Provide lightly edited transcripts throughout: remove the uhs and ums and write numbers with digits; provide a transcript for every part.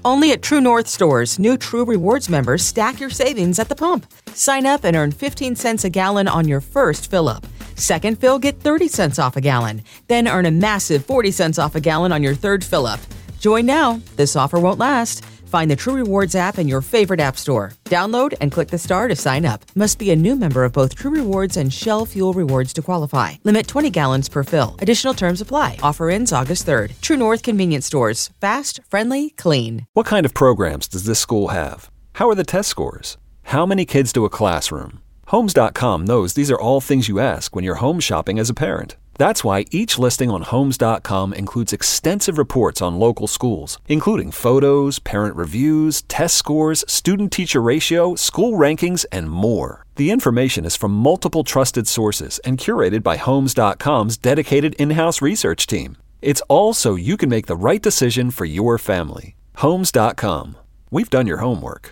Only at True North stores, new True Rewards members stack your savings at the pump. Sign up and earn 15 cents a gallon on your first fill-up. Second fill, get 30 cents off a gallon. Then earn a massive 40 cents off a gallon on your third fill-up. Join now. This offer won't last. Find the True Rewards app in your favorite app store. Download and click the star to sign up. Must be a new member of both True Rewards and Shell Fuel Rewards to qualify. Limit 20 gallons per fill. Additional terms apply. Offer ends August 3rd. True North Convenience Stores. Fast, friendly, clean. What kind of programs does this school have? How are the test scores? How many kids to a classroom? Homes.com knows these are all things you ask when you're home shopping as a parent. That's why each listing on Homes.com includes extensive reports on local schools, including photos, parent reviews, test scores, student-teacher ratio, school rankings, and more. The information is from multiple trusted sources and curated by Homes.com's dedicated in-house research team. It's all so you can make the right decision for your family. Homes.com. We've done your homework.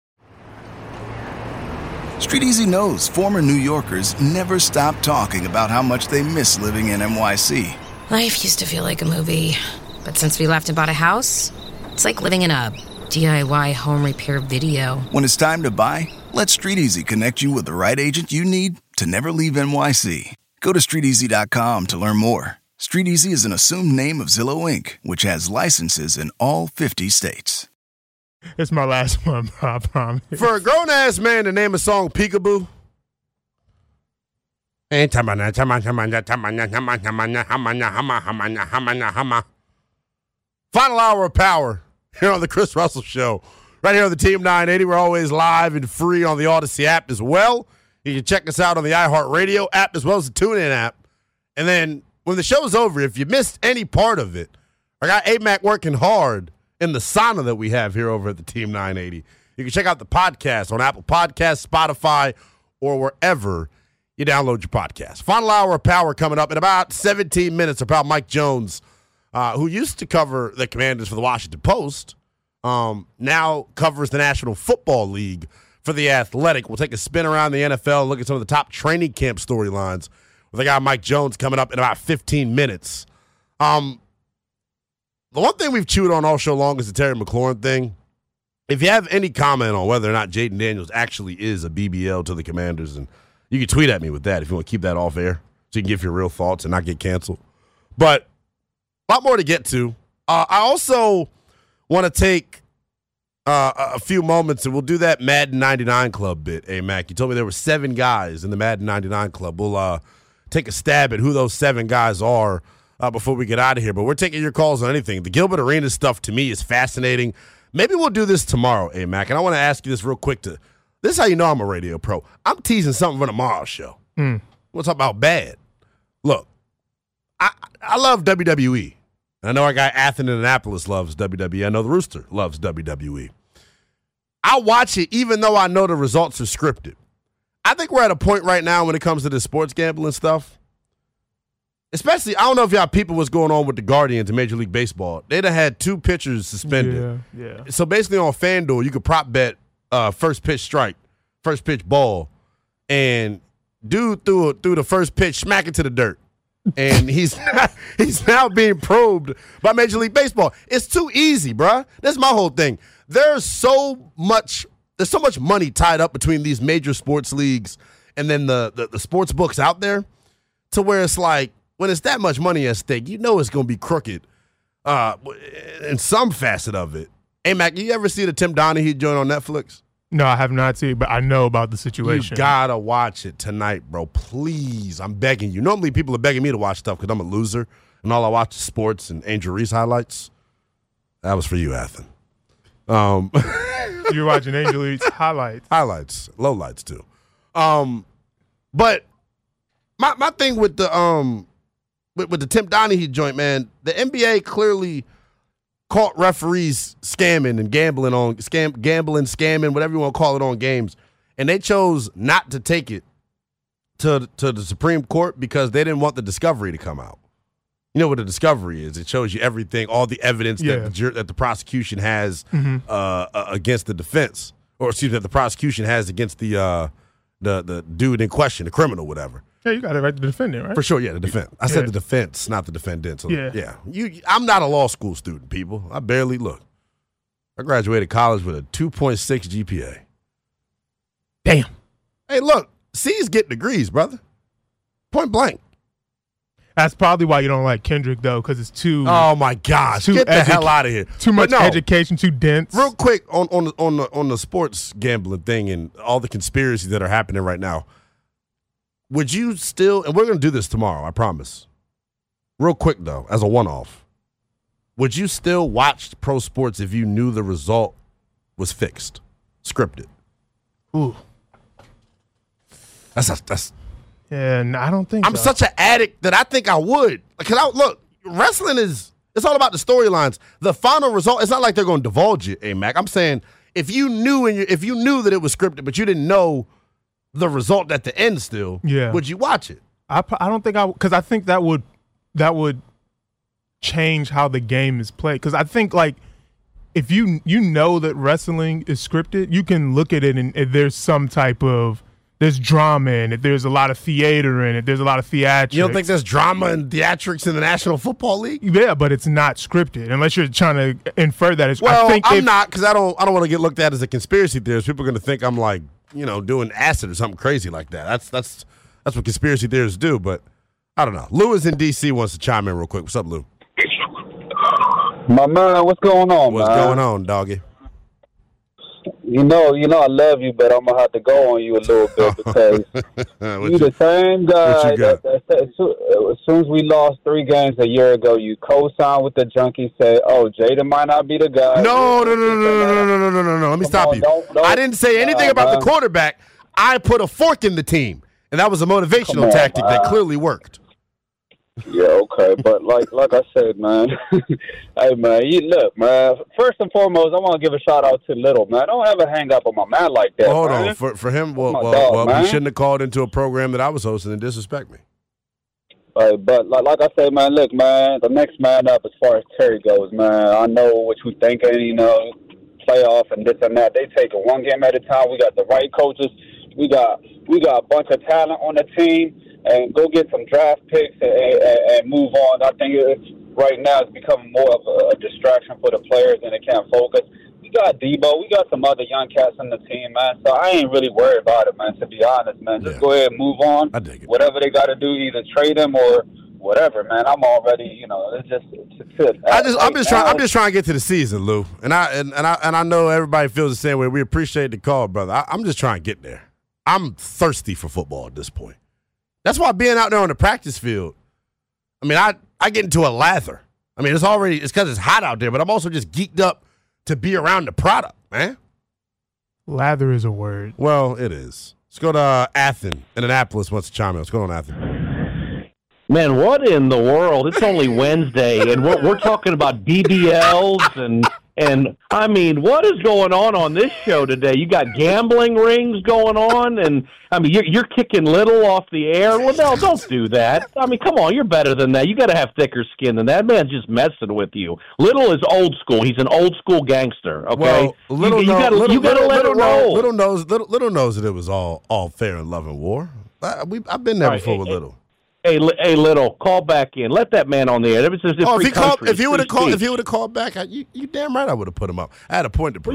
StreetEasy knows former New Yorkers never stop talking about how much they miss living in NYC. Life used to feel like a movie, but since we left and bought a house, it's like living in a DIY home repair video. When it's time to buy, let StreetEasy connect you with the right agent you need to never leave NYC. Go to StreetEasy.com to learn more. StreetEasy is an assumed name of Zillow Inc., which has licenses in all 50 states. It's my last one, I promise. For a grown-ass man to name a song Peekaboo. Final hour of power here on the Chris Russell Show. Right here on the Team 980. We're always live and free on the Odyssey app as well. You can check us out on the iHeartRadio app as well as the TuneIn app. And then when the show's over, if you missed any part of it, I got AMAC working hard in the sauna that we have here over at the Team 980. You can check out the podcast on Apple Podcasts, Spotify, or wherever you download your podcast. Final hour of power coming up in about 17 minutes. Our pal Mike Jones, who used to cover the Commanders for the Washington Post, now covers the National Football League for The Athletic. We'll take a spin around the NFL and look at some of the top training camp storylines with the guy Mike Jones coming up in about 15 minutes. The one thing we've chewed on all show long is the Terry McLaurin thing. If you have any comment on whether or not Jaden Daniels actually is a BBL to the Commanders, and you can tweet at me with that if you want to keep that off air so you can give your real thoughts and not get canceled. But a lot more to get to. I also want to take a few moments, and we'll do that Madden 99 Club bit. Hey, Mac, you told me there were 7 guys in the Madden 99 Club. We'll take a stab at who those 7 guys are before we get out of here. But we're taking your calls on anything. The Gilbert Arenas stuff, to me, is fascinating. Maybe we'll do this tomorrow, Mac. And I want to ask you this real quick. This is how you know I'm a radio pro. I'm teasing something for tomorrow's show. We'll talk about bad. Look, I love WWE. I know our guy Athen in Annapolis loves WWE. I know the Rooster loves WWE. I watch it even though I know the results are scripted. I think we're at a point right now when it comes to this sports gambling stuff. Especially, I don't know if y'all people what's going on with the Guardians in Major League Baseball. They'd have had 2 pitchers suspended. Yeah. So basically on FanDuel, you could prop bet first pitch strike, first pitch ball, and dude threw the first pitch, smack it to the dirt. And he's now being probed by Major League Baseball. It's too easy, bruh. That's my whole thing. There's so much money tied up between these major sports leagues and then the sports books out there to where it's like, when it's that much money at stake, you know it's going to be crooked in some facet of it. Hey, Mac, you ever see the Tim Donaghy joint on Netflix? No, I have not seen it, but I know about the situation. You got to watch it tonight, bro. Please. I'm begging you. Normally people are begging me to watch stuff because I'm a loser, and all I watch is sports and Angel Reese highlights. That was for you, Athen. You're watching Angel Reese highlights. Highlights. Lowlights, too. But my thing with the with the Tim Donaghy joint, man, the NBA clearly caught referees scamming and gambling, scamming, whatever you want to call it, on games, and they chose not to take it to the Supreme Court because they didn't want the discovery to come out. You know what a discovery is? It shows you everything, all the evidence that the prosecution has against the defense, or excuse me, that the prosecution has against the dude in question, the criminal, whatever. Yeah, you got it right, the defendant, right? For sure, yeah, the defense. I said the defense, not the defendant. So, I'm not a law school student, people. I barely look. I graduated college with a 2.6 GPA. Damn. Hey, look, C's get degrees, brother. Point blank. That's probably why you don't like Kendrick, though, because it's too. Oh my gosh! Get the hell out of here. Too much education, too dense. Real quick on the sports gambling thing and all the conspiracies that are happening right now. Would you still? And we're going to do this tomorrow. I promise. Real quick though, as a one-off, would you still watch pro sports if you knew the result was fixed, scripted? Ooh. That's. Yeah, no, I don't think I'm so. such an addict that I think I would. Look, wrestling it's all about the storylines. The final result, it's not like they're going to divulge it, Mac. I'm saying if you knew that it was scripted, but you didn't know the result at the end still, would you watch it? I don't think because I think that would change how the game is played. Because I think, like, if you know that wrestling is scripted, you can look at it and there's some type of there's drama in it. There's a lot of theater in it. There's a lot of theatrics. You don't think there's drama and theatrics in the National Football League? Yeah, but it's not scripted unless you're trying to infer that. I'm not, because I don't want to get looked at as a conspiracy theorist. People are going to think I'm like, doing acid or something crazy like that. That's what conspiracy theorists do. But I don't know. Lou is in D.C. wants to chime in real quick. What's up, Lou? My man, what's going on, What's going on, doggy? I love you, but I'm going to have to go on you a little bit because you the same guy that as soon as we lost 3 games a year ago, you co-signed with the junkie, say, oh, Jaden might not be the guy. No. Let me stop you. I didn't say anything about the quarterback. I put a fork in the team, and that was a motivational tactic that clearly worked. Yeah, okay, but like I said, man, hey, man, look, man, first and foremost, I want to give a shout-out to Little, man. Don't ever hang up on my man like that, Hold man. on. For him, we man. shouldn't have called into a program that I was hosting and disrespect me. But like I say, man, look, man, the next man up as far as Terry goes, man, I know what you thinking, playoff and this and that. They take it one game at a time. We got the right coaches. We got a bunch of talent on the team. And go get some draft picks and move on. I think right now it's becoming more of a distraction for the players and they can't focus. We got Debo. We got some other young cats on the team, man. So I ain't really worried about it, man, to be honest, man. Just go ahead and move on. I dig it. Whatever they got to do, either trade him or whatever, man. I'm already, I'm just trying to get to the season, Lou. And I know everybody feels the same way. We appreciate the call, brother. I'm just trying to get there. I'm thirsty for football at this point. That's why being out there on the practice field, I get into a lather. It's because it's hot out there, but I'm also just geeked up to be around the product, man. Lather is a word. Well, it is. Let's go to Athen in Annapolis wants to chime in. What's going on, Athen? Man, what in the world? It's only Wednesday, and we're talking about BBLs and what is going on this show today? You got gambling rings going on, and you're kicking Little off the air. Well, no, don't do that. Come on, you're better than that. You got to have thicker skin than that. Man's just messing with you. Little is old school. He's an old school gangster. Okay, well, you got to let it roll. Little knows that it was all fair and love and war. I've been there before with Little. Hey, Little, call back in. Let that man on the air. If he would have called back, you damn right I would have put him up. I had a point to prove.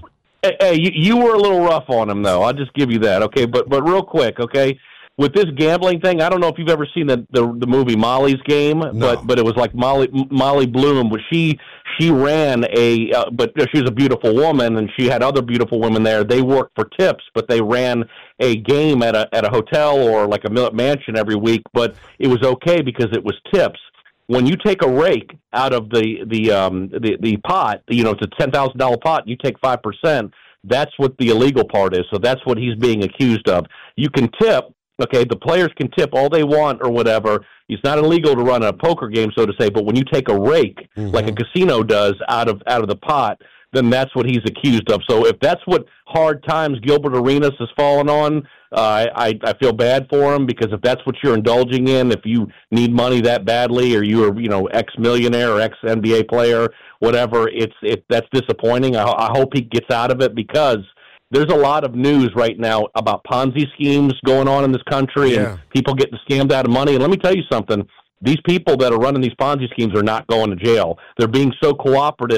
You were a little rough on him, though. I'll just give you that, okay? But real quick, okay? With this gambling thing, I don't know if you've ever seen the movie Molly's Game, no. but it was like Molly Bloom, but she ran but she was a beautiful woman, and she had other beautiful women there. They worked for tips, but they ran a game at a hotel or like a mansion every week, but it was okay because it was tips. When you take a rake out of the pot, it's a $10,000 pot, you take 5%. That's what the illegal part is. So that's what he's being accused of. You can tip. Okay, the players can tip all they want or whatever. It's not illegal to run a poker game, so to say, but when you take a rake, like a casino does, out of the pot, then that's what he's accused of. So if that's what hard times Gilbert Arenas has fallen on, I feel bad for him, because if that's what you're indulging in, if you need money that badly, or you're ex-millionaire or ex-NBA player, whatever, that's disappointing. I hope he gets out of it, because there's a lot of news right now about Ponzi schemes going on in this country and people getting scammed out of money. And let me tell you something. These people that are running these Ponzi schemes are not going to jail. They're being so cooperative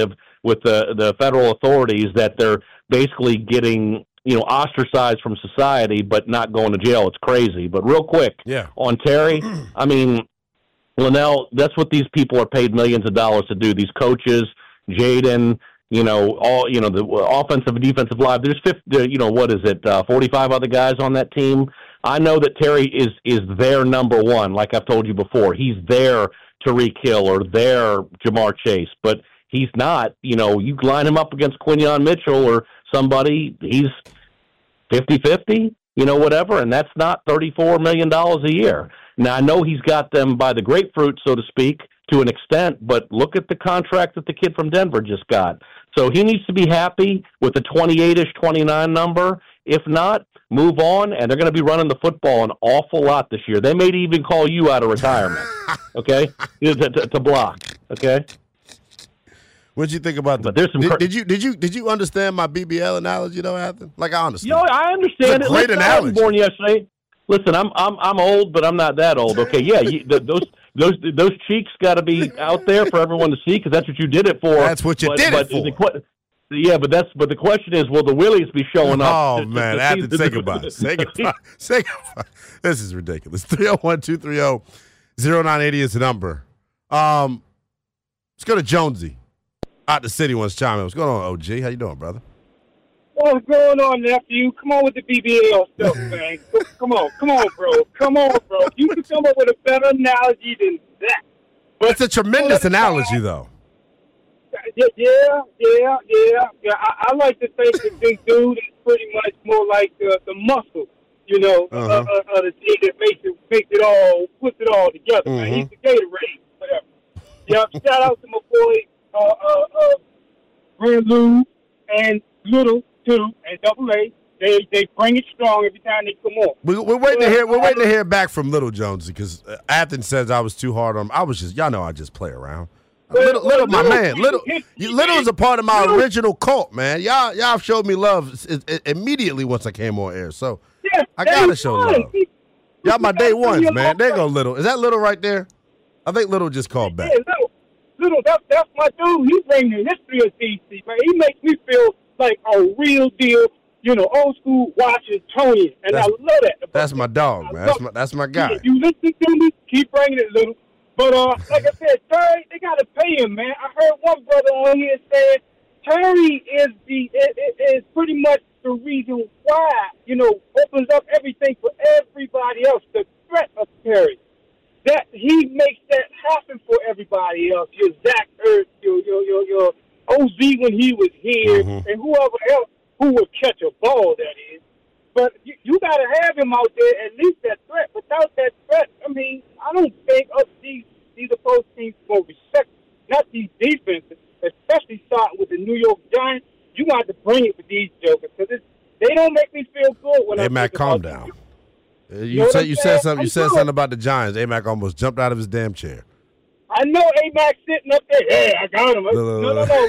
with the federal authorities that they're basically getting ostracized from society, but not going to jail. It's crazy. But real quick, on Terry, I mean, Linnell, that's what these people are paid millions of dollars to do. These coaches, Jaden, the offensive and defensive line. There's 45 other guys on that team. I know that Terry is their number one, like I've told you before. He's there Tyreek Hill or their Jamar Chase, but he's not. You line him up against Quinyon Mitchell or somebody, he's 50-50, whatever, and that's not $34 million a year. Now, I know he's got them by the grapefruit, so to speak, to an extent, but look at the contract that the kid from Denver just got. So he needs to be happy with the 28-ish, 29 number. If not, move on, and they're going to be running the football an awful lot this year. They may even call you out of retirement, okay, to block, okay? What'd you think about that? Did you understand my BBL analogy though, Anthony? Like I understand. I understand it. Great analogy. I was born yesterday. Listen, I'm old, but I'm not that old. Okay, yeah, those cheeks got to be out there for everyone to see because that's what you did it for. That's what you did it for. But the question is, will the willies be showing up? Oh man, Anthony, say goodbye. Say goodbye. Say goodbye. This is ridiculous. 301-230-0980 is the number. Let's go to Jonesy. Out the city wants to chime in. What's going on, OG? How you doing, brother? What's going on, nephew? Come on with the BBL stuff, man. Come on, bro. You can come up with a better analogy than that. But it's a tremendous analogy, though. Yeah. I like to think that this dude is pretty much more like the muscle, of the team that makes it all, puts it all together. Man. He's the Gatorade, whatever. Yeah. Shout out to my boy. Brand Lou and Little too, and Double A, they bring it strong every time they come on. We're waiting to hear. We're waiting to hear back from Little Jonesy because Athens says I was too hard on him. I was just, y'all know, I just play around. Little, my man. Little is a part of my original cult, man. Y'all showed me love immediately once I came on air, so I gotta show love. Y'all my day ones, man. There go Little. Is that Little right there? I think Little just called back. Little, that's my dude. He brings the history of DC, man. He makes me feel like a real deal, old school Washingtonian, and I love that. That's my dog, man. That's my guy. You listen to me, keep bringing it, Little. But like I said, Terry, they gotta pay him, man. I heard one brother on here saying Terry is pretty much the reason why, opens up everything for everybody else. The threat of Terry. That he makes that happen for everybody else. Your Zach Ertz, your OZ when he was here, and whoever else who would catch a ball, that is. But you got to have him out there, at least that threat. Without that threat, I mean, I don't think these opposed teams will respect, not these defenses, especially starting with the New York Giants. You got to bring it with these jokers because they don't make me feel good when hey, Matt, calm down. You said something about the Giants. A-Mac almost jumped out of his damn chair. I know A-Mac sitting up there. Hey, I got him. No.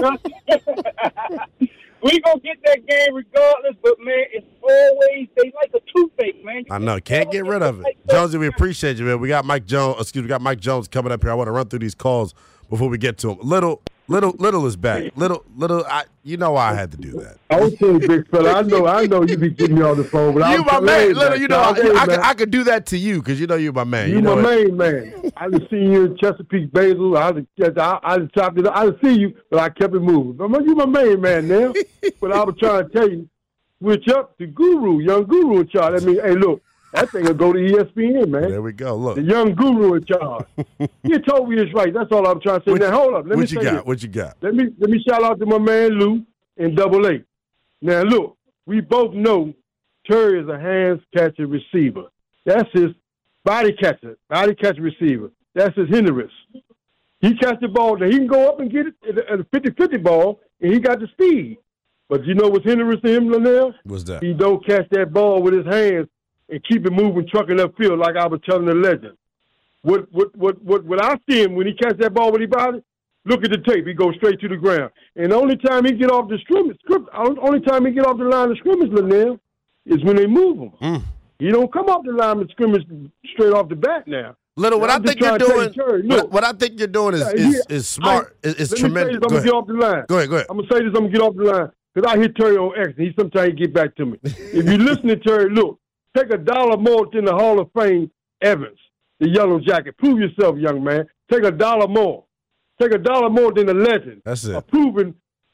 We gonna get that game regardless, but man, it's always they like a toothache, man. I know, can't get rid of it. Jonesy, we appreciate you, man. We got Mike Jones coming up here. I want to run through these calls before we get to him. Little is back. Little, you know why I had to do that. Okay, big fella. I know you be getting me on the phone, but you my man. Little, I could do that to you because you're my man. You my main man. I just seen you in Chesapeake Basil. I just chopped it up. I just see you, but I kept it moving. You my main man now. But I was trying to tell you, switch up to Guru, young Guru in charge. I mean, hey, look. That thing will go to ESPN, man. There we go. Look. The young Guru in charge. You told me it's right. That's all I'm trying to say. Now, hold up. What you got? Let me shout out to my man Lou in Double A. Now, look, we both know Terry is a hands-catching receiver. That's his body catcher receiver. That's his hindrance. He catch the ball. Now, he can go up and get it at a 50-50 ball, and he got the speed. But you know what's hindrance to him, Linnell? What's that? He don't catch that ball with his hands and keep it moving, trucking upfield like I was telling the legend. What I see him when he catch that ball with his body, look at the tape. He goes straight to the ground. And the only time he get off the line of scrimmage, Linnell, is when they move him. He don't come off the line of scrimmage straight off the bat now. Little, what I think you're doing, what I think you're doing is smart. Is tremendous. I'm gonna get off the line. Go ahead. I'm gonna say this. I'm gonna get off the line because I hear Terry on X, and he sometimes get back to me. If you listen to Terry, look, take $1 more than the Hall of Fame Evans, the yellow jacket. Prove yourself, young man. Take $1 more. Take $1 more than the legend. That's it. Approving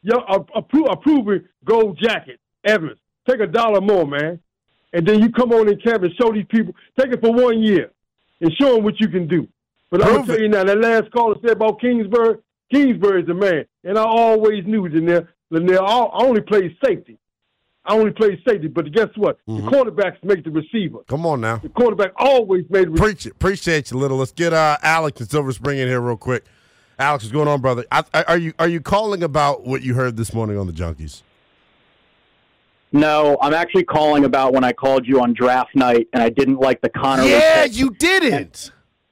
gold jacket Evans. Take $1 more, man. And then you come on in camp and show these people. Take it for 1 year and show them what you can do. But I'm going to tell you now, that last caller said about Kingsbury is the man. And I always knew Lanier, I only played safety. But guess what? The quarterbacks make the receiver. Come on now. The quarterback always made the receiver. Preach it. Appreciate you, Little. Let's get Alex in Silver Spring in here real quick. Alex, what's going on, brother? Are you calling about what you heard this morning on the Junkies? No, I'm actually calling about when I called you on draft night and I didn't like the Connor. Yeah, you didn't.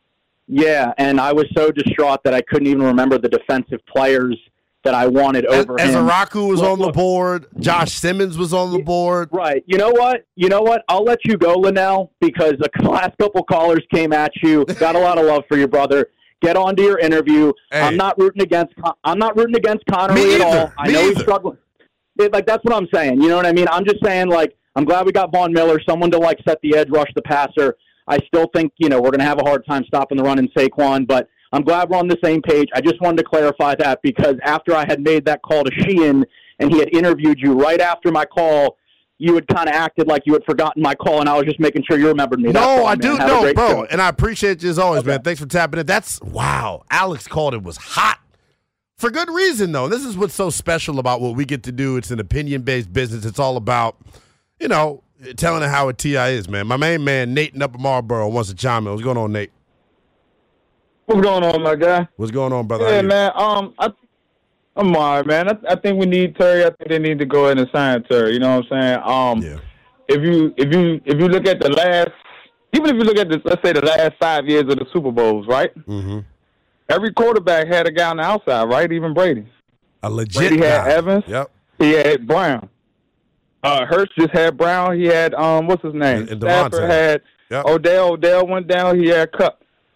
And I was so distraught that I couldn't even remember the defensive players that I wanted over him. Ezaraku was on the board. Josh Simmons was on the board. Right. You know what? I'll let you go, Linnell, because the last couple callers came at you. Got a lot of love for your brother. Get on to your interview. Hey. I'm not rooting against Connery at all. I know he's struggling. That's what I'm saying. You know what I mean? I'm just saying, I'm glad we got Von Miller, someone to, set the edge, rush the passer. I still think, we're going to have a hard time stopping the run in Saquon, but I'm glad we're on the same page. I just wanted to clarify that because after I had made that call to Sheehan and he had interviewed you right after my call, you had kind of acted like you had forgotten my call, and I was just making sure you remembered me. No, I do. No, bro, show. And I appreciate you as always, man. Thanks for tapping in. Wow. Alex called it was hot. For good reason, though. This is what's so special about what we get to do. It's an opinion-based business. It's all about, telling how a TI is, man. My main man, Nate in Upper Marlboro, wants to chime in. What's going on, Nate? What's going on, my guy? What's going on, brother? Yeah, man. I'm all right, man. I think we need Terry. I think they need to go ahead and sign Terry. You know what I'm saying? If you look at the last, even if you look at let's say the last 5 years of the Super Bowls, right? Mm-hmm. Every quarterback had a guy on the outside, right? Even Brady. A legit Brady had guy. Evans. Yep. He had Brown. Hurts just had Brown. He had what's his name? And Stafford had Odell. Odell went down. He had Cup.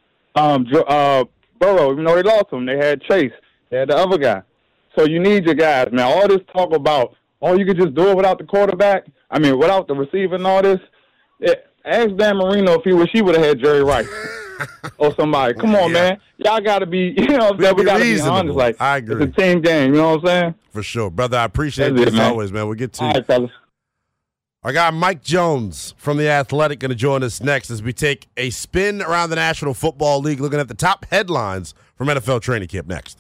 Burrow, even though they lost him, they had Chase. They had the other guy. So you need your guys, man. All this talk about, you could just do it without the quarterback. I mean, without the receiver and all this. Ask Dan Marino if he would have had Jerry Rice or somebody. Come on, man. Y'all got to be, we got to be honest. I agree. It's a team game. You know what I'm saying? For sure, brother. I appreciate it as always, man. We'll get to all right, fellas. Our guy Mike Jones from The Athletic going to join us next as we take a spin around the National Football League, looking at the top headlines from NFL training camp next.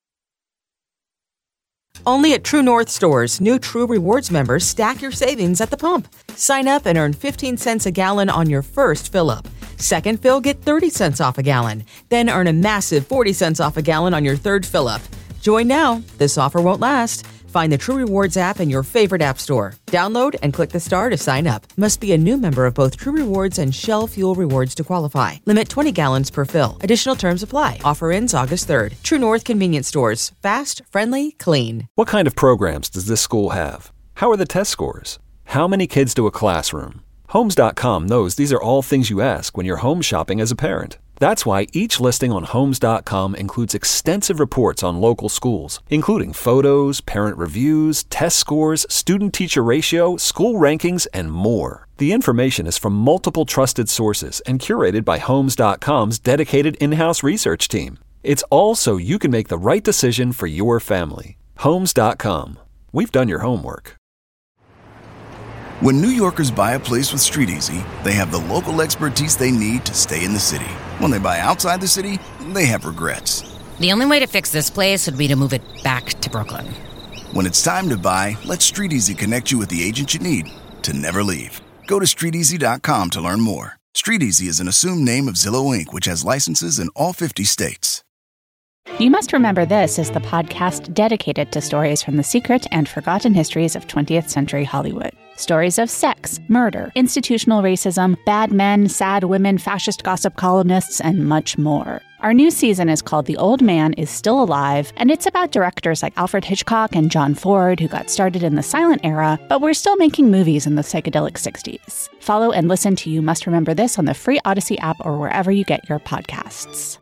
Only at True North stores, new True Rewards members stack your savings at the pump. Sign up and earn 15 cents a gallon on your first fill-up. Second fill, get 30 cents off a gallon. Then earn a massive 40 cents off a gallon on your third fill-up. Join now. This offer won't last. Find the True Rewards app in your favorite app store. Download and click the star to sign up. Must be a new member of both True Rewards and Shell Fuel Rewards to qualify. Limit 20 gallons per fill. Additional terms apply. Offer ends August 3rd. True North Convenience Stores. Fast, friendly, clean. What kind of programs does this school have? How are the test scores? How many kids do a classroom? Homes.com knows these are all things you ask when you're home shopping as a parent. That's why each listing on Homes.com includes extensive reports on local schools, including photos, parent reviews, test scores, student-teacher ratio, school rankings, and more. The information is from multiple trusted sources and curated by Homes.com's dedicated in-house research team. It's all so you can make the right decision for your family. Homes.com. We've done your homework. When New Yorkers buy a place with StreetEasy, they have the local expertise they need to stay in the city. When they buy outside the city, they have regrets. The only way to fix this place would be to move it back to Brooklyn. When it's time to buy, let StreetEasy connect you with the agent you need to never leave. Go to StreetEasy.com to learn more. StreetEasy is an assumed name of Zillow Inc., which has licenses in all 50 states. You Must Remember This is the podcast dedicated to stories from the secret and forgotten histories of 20th century Hollywood. Stories of sex, murder, institutional racism, bad men, sad women, fascist gossip columnists, and much more. Our new season is called The Old Man is Still Alive, and it's about directors like Alfred Hitchcock and John Ford who got started in the silent era, but were still making movies in the psychedelic 60s. Follow and listen to You Must Remember This on the free Odyssey app or wherever you get your podcasts.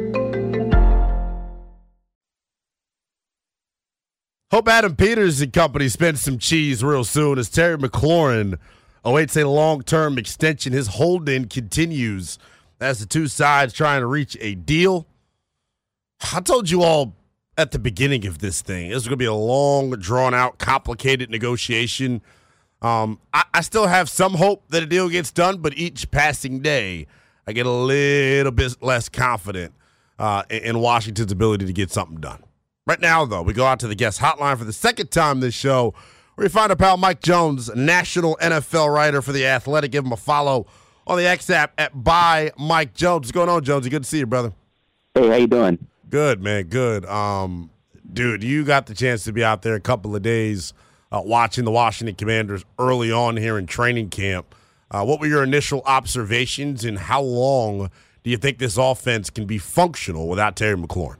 Hope Adam Peters and company spend some cheese real soon as Terry McLaurin awaits a long-term extension. His hold-in continues as the two sides trying to reach a deal. I told you all at the beginning of this thing, this is going to be a long, drawn-out, complicated negotiation. I still have some hope that a deal gets done, but each passing day, I get a little bit less confident in Washington's ability to get something done. Right now, though, we go out to the guest hotline for the second time this show, where we find our pal Mike Jones, national NFL writer for The Athletic. Give him a follow on the X app at @ByMikeJones. What's going on, Jonesy? Good to see you, brother. Hey, how you doing? Good, man. Good. Dude, you got the chance to be out there a couple of days watching the Washington Commanders early on here in training camp. What were your initial observations, and how long do you think this offense can be functional without Terry McLaurin?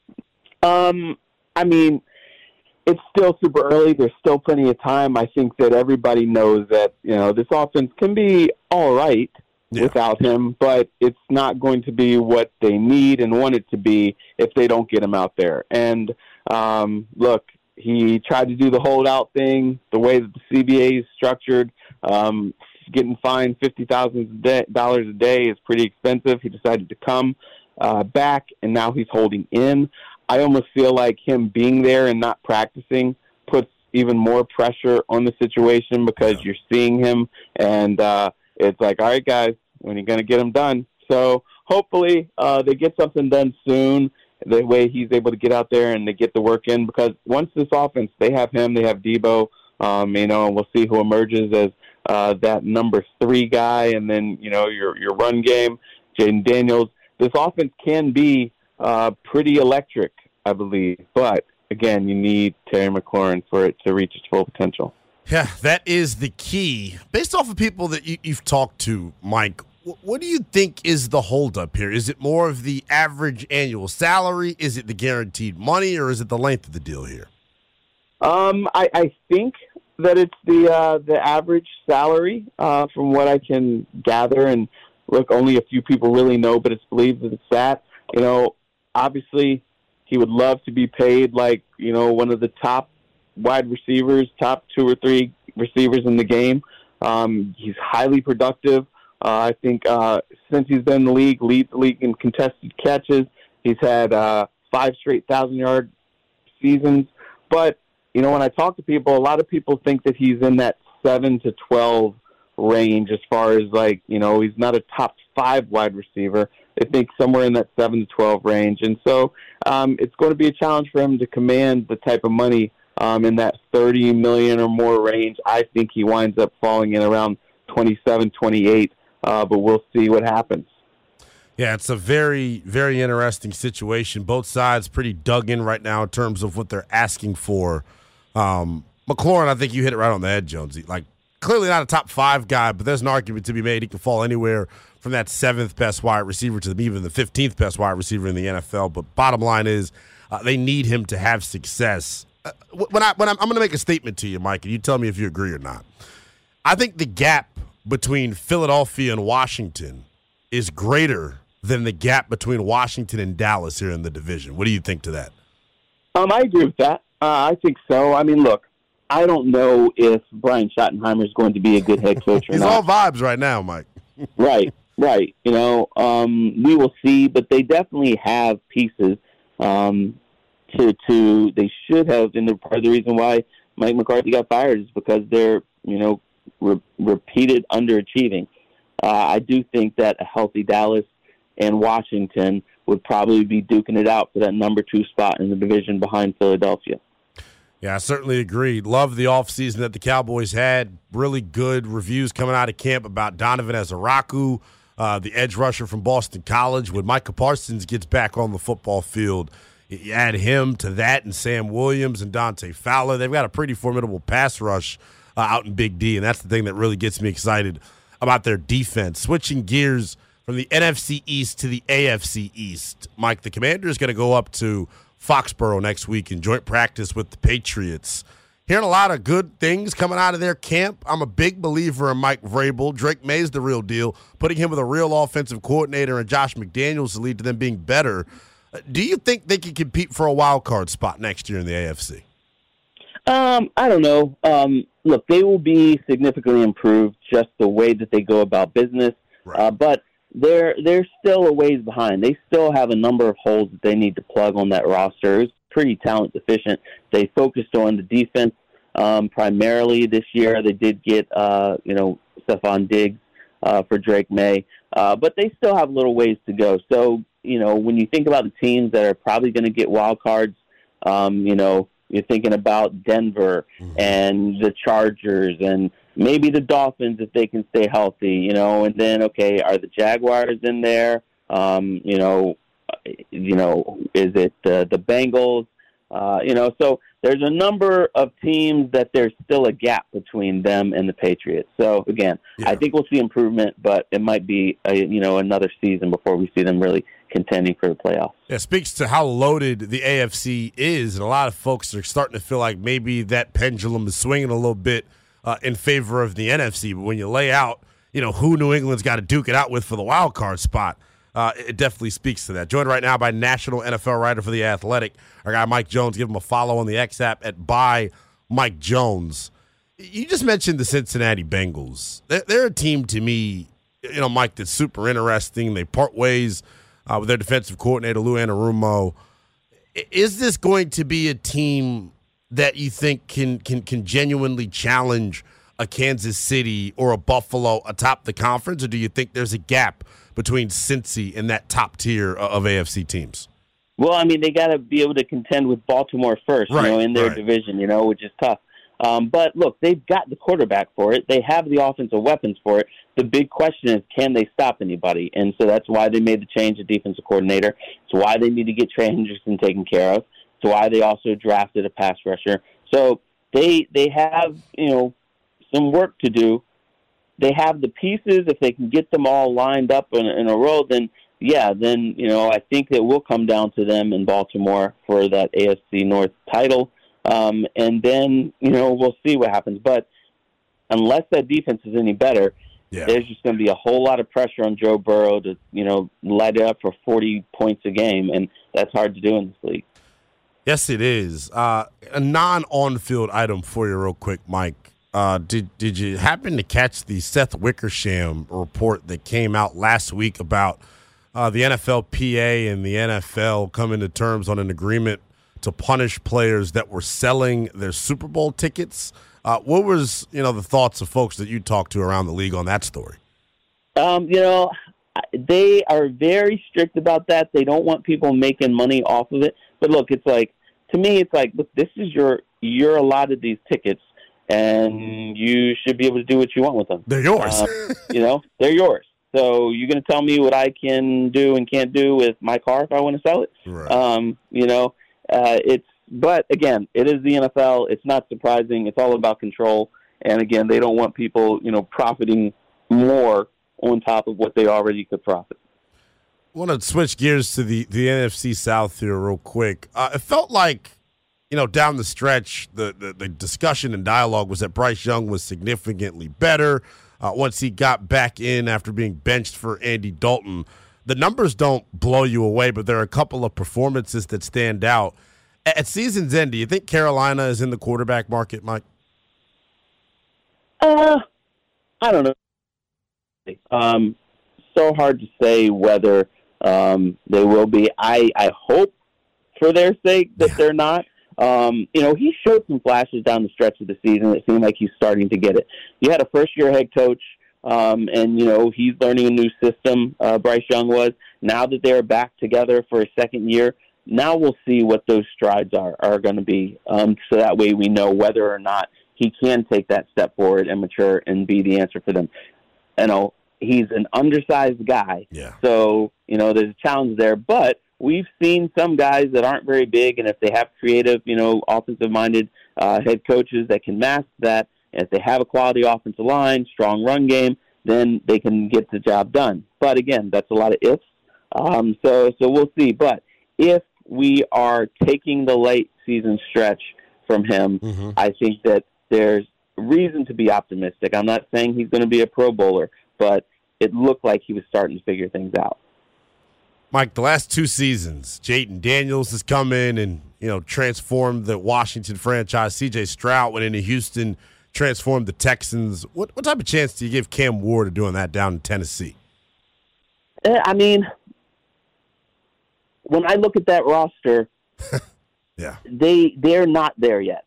I mean, it's still super early. There's still plenty of time. I think that everybody knows that, this offense can be all right without him, but it's not going to be what they need and want it to be if they don't get him out there. And, look, he tried to do the holdout thing, the way that the CBA is structured. Getting fined $50,000 a day is pretty expensive. He decided to come back, and now he's holding in. I almost feel like him being there and not practicing puts even more pressure on the situation, because you're seeing him, and it's like, all right, guys, when are you going to get him done? So hopefully they get something done soon, the way he's able to get out there and they get the work in, because once this offense, they have him, they have Debo, and we'll see who emerges as that number 3 guy, and then, your run game, Jaden Daniels. This offense can be pretty electric, I believe. But, again, you need Terry McLaurin for it to reach its full potential. Yeah, that is the key. Based off of people that you've talked to, Mike, what do you think is the holdup here? Is it more of the average annual salary? Is it the guaranteed money? Or is it the length of the deal here? I think that it's the average salary from what I can gather. And, look, only a few people really know, but it's believed that it's that. Obviously, he would love to be paid like, one of the top wide receivers, top 2 or 3 receivers in the game. He's highly productive. I think since he's been in the league, leads the league in contested catches. He's had 5 straight 1,000-yard seasons. But, when I talk to people, a lot of people think that he's in that 7 to 12 range as far as, he's not a top 5 wide receiver. I think somewhere in that 7 to 12 range. And so it's going to be a challenge for him to command the type of money in that $30 million or more range. I think he winds up falling in around 27, 28, but we'll see what happens. Yeah, it's a very, very interesting situation. Both sides pretty dug in right now in terms of what they're asking for. McLaurin, I think you hit it right on the head, Jonesy. Clearly not a top 5 guy, but there's an argument to be made. He can fall anywhere from that 7th best wide receiver to even the 15th best wide receiver in the NFL. But bottom line is they need him to have success. I'm going to make a statement to you, Mike, and you tell me if you agree or not. I think the gap between Philadelphia and Washington is greater than the gap between Washington and Dallas here in the division. What do you think to that? I agree with that. I think so. I mean, look, I don't know if Brian Schottenheimer is going to be a good head coach or He's not. all vibes right now, Mike. Right. We will see, but they definitely have pieces they should have, and part of the reason why Mike McCarthy got fired is because they're, repeated underachieving. I do think that a healthy Dallas and Washington would probably be duking it out for that number 2 spot in the division behind Philadelphia. Yeah, I certainly agree. Love the offseason that the Cowboys had. Really good reviews coming out of camp about Donovan Ezaraku, the edge rusher from Boston College. When Micah Parsons gets back on the football field, you add him to that and Sam Williams and Dante Fowler. They've got a pretty formidable pass rush out in Big D, and that's the thing that really gets me excited about their defense. Switching gears from the NFC East to the AFC East. Mike, the Commanders going to go up to Foxborough next week in joint practice with the Patriots. Hearing a lot of good things coming out of their camp. I'm a big believer in Mike Vrabel. Drake May's the real deal. Putting him with a real offensive coordinator and Josh McDaniels to lead to them being better. Do you think they can compete for a wild card spot next year in the AFC? I don't know. Look, they will be significantly improved just the way that they go about business. Right. But they're still a ways behind. They still have a number of holes that they need to plug on that roster. It's pretty talent deficient. They focused on the defense primarily this year. They did get Stephon Diggs for Drake May, but they still have little ways to go. So when you think about the teams that are probably going to get wild cards, you're thinking about Denver and the Chargers and maybe the Dolphins if they can stay healthy, and then, okay, are the Jaguars in there? Is it the Bengals? So there's a number of teams that there's still a gap between them and the Patriots. So, again, I think we'll see improvement, but it might be, another season before we see them really contending for the playoffs. Yeah, speaks to how loaded the AFC is, and a lot of folks are starting to feel like maybe that pendulum is swinging a little bit in favor of the NFC. But when you lay out, who New England's got to duke it out with for the wild card spot, it definitely speaks to that. Joined right now by national NFL writer for The Athletic, our guy Mike Jones. Give him a follow on the X app at @ByMikeJones. You just mentioned the Cincinnati Bengals. They're a team to me, Mike, that's super interesting. They part ways with their defensive coordinator, Lou Anarumo. Is this going to be a team that you think can genuinely challenge a Kansas City or a Buffalo atop the conference, or do you think there's a gap between Cincy and that top tier of AFC teams? Well, I mean, they got to be able to contend with Baltimore first, in their division, which is tough. But look, they've got the quarterback for it. They have the offensive weapons for it. The big question is, can they stop anybody? And so that's why they made the change of defensive coordinator. It's why they need to get Trey Hendrickson taken care of. It's why they also drafted a pass rusher. So they have, some work to do. They have the pieces. If they can get them all lined up in a row, then I think it will come down to them in Baltimore for that AFC North title. And then, we'll see what happens. But unless that defense is any better, there's just going to be a whole lot of pressure on Joe Burrow to, light it up for 40 points a game. And that's hard to do in this league. Yes, it is. A non-on-field item for you real quick, Mike. Did you happen to catch the Seth Wickersham report that came out last week about the NFLPA and the NFL coming to terms on an agreement to punish players that were selling their Super Bowl tickets? What was, the thoughts of folks that you talked to around the league on that story? They are very strict about that. They don't want people making money off of it. But look, to me, look, this is you're allotted these tickets, and you should be able to do what you want with them. They're yours. They're yours. So you're going to tell me what I can do and can't do with my car if I want to sell it? Right. But again, it is the NFL. It's not surprising. It's all about control. And again, they don't want people, profiting more on top of what they already could profit. I want to switch gears to the NFC South here real quick. It felt like, down the stretch, the discussion and dialogue was that Bryce Young was significantly better once he got back in after being benched for Andy Dalton. The numbers don't blow you away, but there are a couple of performances that stand out. At season's end, do you think Carolina is in the quarterback market, Mike? I don't know. So hard to say whether they will be. I hope for their sake that they're not. He showed some flashes down the stretch of the season. It seemed like he's starting to get it. You had a first-year head coach, and, he's learning a new system, Bryce Young was. Now that they're back together for a second year, now we'll see what those strides are going to be. So that way we know whether or not he can take that step forward and mature and be the answer for them. He's an undersized guy. Yeah. So, there's a challenge there. But we've seen some guys that aren't very big, and if they have creative, offensive-minded head coaches that can mask that, and if they have a quality offensive line, strong run game, then they can get the job done. But again, that's a lot of ifs. So we'll see. But if we are taking the late season stretch from him, I think that there's reason to be optimistic. I'm not saying he's going to be a Pro Bowler, but it looked like he was starting to figure things out. Mike, the last 2 seasons, Jayden Daniels has come in and, transformed the Washington franchise. C.J. Stroud went into Houston, transformed the Texans. What type of chance do you give Cam Ward of doing that down in Tennessee? I mean, when I look at that roster, yeah, they're not there yet.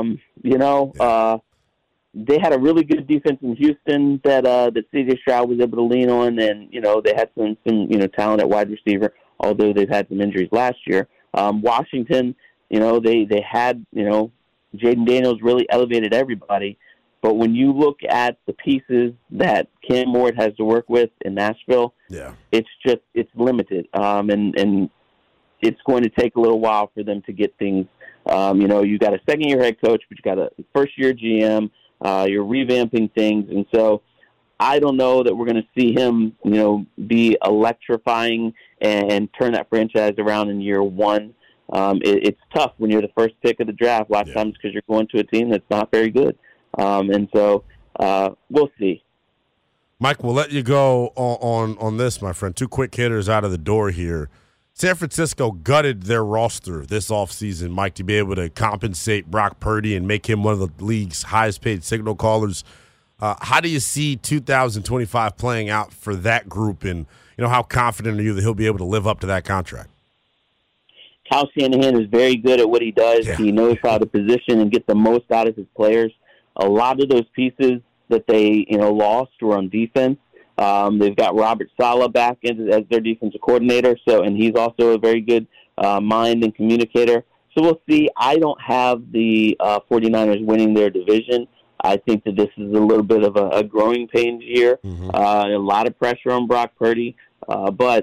They had a really good defense in Houston that C.J. Stroud was able to lean on, and they had some talent at wide receiver, although they've had some injuries last year. Washington, they had Jayden Daniels really elevated everybody, but when you look at the pieces that Cam Ward has to work with in Nashville, it's limited, and it's going to take a little while for them to get things. You got a second-year head coach, but you got a first-year GM. You're revamping things, and so I don't know that we're going to see him, be electrifying and turn that franchise around in year one. It's tough when you're the first pick of the draft. A lot of times because you're going to a team that's not very good, and so we'll see. Mike, we'll let you go on this, my friend. 2 quick hitters out of the door here. San Francisco gutted their roster this offseason, Mike, to be able to compensate Brock Purdy and make him one of the league's highest-paid signal callers. How do you see 2025 playing out for that group, and how confident are you that he'll be able to live up to that contract? Kyle Shanahan is very good at what he does. Yeah. He knows how to position and get the most out of his players. A lot of those pieces that they lost were on defense. They've got Robert Saleh back as their defensive coordinator, and he's also a very good mind and communicator. So we'll see. I don't have the 49ers winning their division. I think that this is a little bit of a growing pains year. A lot of pressure on Brock Purdy. But,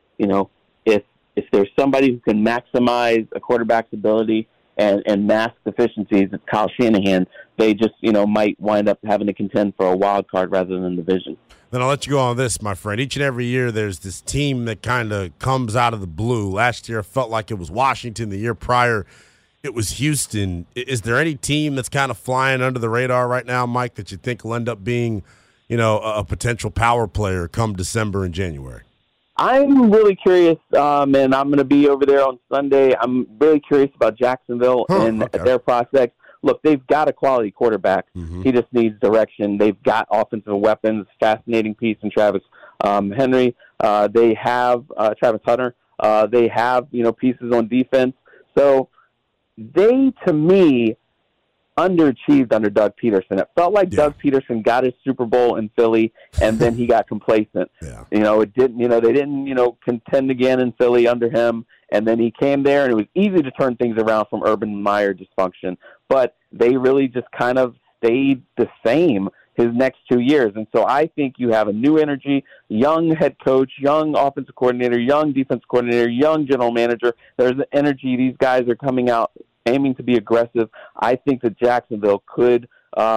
if there's somebody who can maximize a quarterback's ability and mask deficiencies, it's Kyle Shanahan. They just, might wind up having to contend for a wild card rather than division. Then I'll let you go on this, my friend. Each and every year there's this team that kind of comes out of the blue. Last year it felt like it was Washington. The year prior it was Houston. Is there any team that's kind of flying under the radar right now, Mike, that you think will end up being, a potential power player come December and January? I'm really curious, and I'm going to be over there on Sunday. I'm really curious about Jacksonville and their prospects. Look, they've got a quality quarterback. He just needs direction. They've got offensive weapons, fascinating piece in Travis Henry. They have Travis Hunter. They have, pieces on defense. So they, to me, underachieved under Doug Peterson. It felt like Doug Peterson got his Super Bowl in Philly, and then he got complacent. It didn't. They didn't. Contend again in Philly under him, and then he came there, and it was easy to turn things around from Urban Meyer dysfunction. But they really just kind of stayed the same his next 2 years, and so I think you have a new energy, young head coach, young offensive coordinator, young defense coordinator, young general manager. There's an energy. These guys are coming out aiming to be aggressive. I think that Jacksonville could,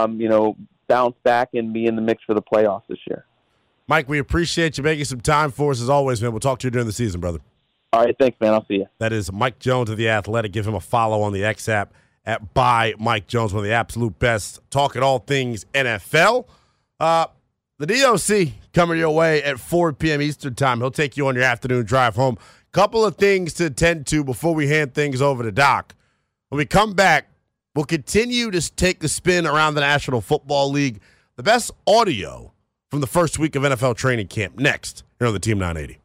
bounce back and be in the mix for the playoffs this year. Mike, we appreciate you making some time for us as always, man. We'll talk to you during the season, brother. All right, thanks, man. I'll see you. That is Mike Jones of The Athletic. Give him a follow on the X app at by Mike Jones, one of the absolute best, talking all things NFL. The DOC coming your way at 4 p.m. Eastern time. He'll take you on your afternoon drive home. Couple of things to attend to before we hand things over to Doc. When we come back, we'll continue to take the spin around the National Football League. The best audio from the first week of NFL training camp next here on the Team 980.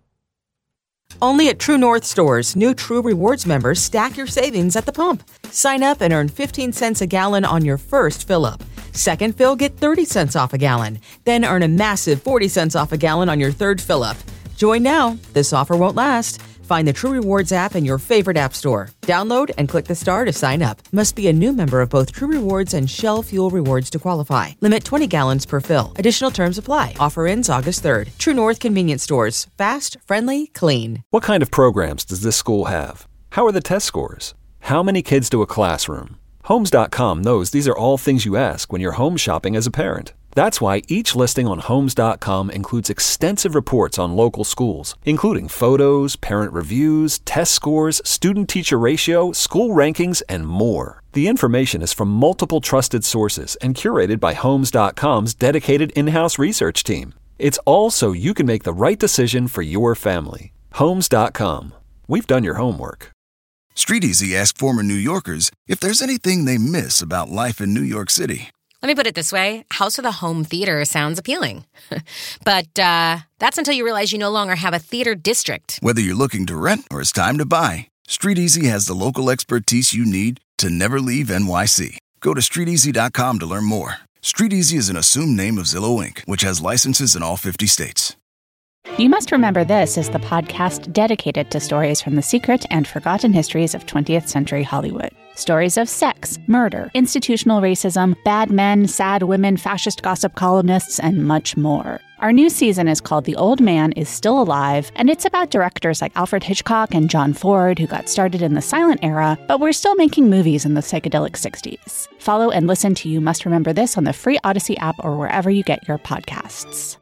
Only at True North stores, new True Rewards members stack your savings at the pump. Sign up and earn 15 cents a gallon on your first fill-up. Second fill, get 30 cents off a gallon. Then earn a massive 40 cents off a gallon on your third fill-up. Join now. This offer won't last. Find the True Rewards app in your favorite app store. Download and click the star to sign up. Must be a new member of both True Rewards and Shell Fuel Rewards to qualify. Limit 20 gallons per fill. Additional terms apply. Offer ends August 3rd. True North Convenience Stores. Fast, friendly, clean. What kind of programs does this school have? How are the test scores? How many kids do a classroom? Homes.com knows these are all things you ask when you're home shopping as a parent. That's why each listing on Homes.com includes extensive reports on local schools, including photos, parent reviews, test scores, student-teacher ratio, school rankings, and more. The information is from multiple trusted sources and curated by Homes.com's dedicated in-house research team. It's all so you can make the right decision for your family. Homes.com. We've done your homework. StreetEasy asked former New Yorkers if there's anything they miss about life in New York City. Let me put it this way. House with a home theater sounds appealing. But that's until you realize you no longer have a theater district. Whether you're looking to rent or it's time to buy, StreetEasy has the local expertise you need to never leave NYC. Go to StreetEasy.com to learn more. StreetEasy is an assumed name of Zillow Inc., which has licenses in all 50 states. You Must Remember This is the podcast dedicated to stories from the secret and forgotten histories of 20th century Hollywood. Stories of sex, murder, institutional racism, bad men, sad women, fascist gossip columnists, and much more. Our new season is called The Old Man is Still Alive, and it's about directors like Alfred Hitchcock and John Ford who got started in the silent era, but were still making movies in the psychedelic 60s. Follow and listen to You Must Remember This on the free Odyssey app or wherever you get your podcasts.